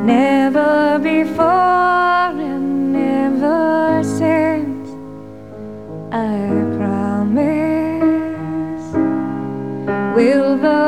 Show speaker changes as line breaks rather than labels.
Never before and never since, I promise. Will the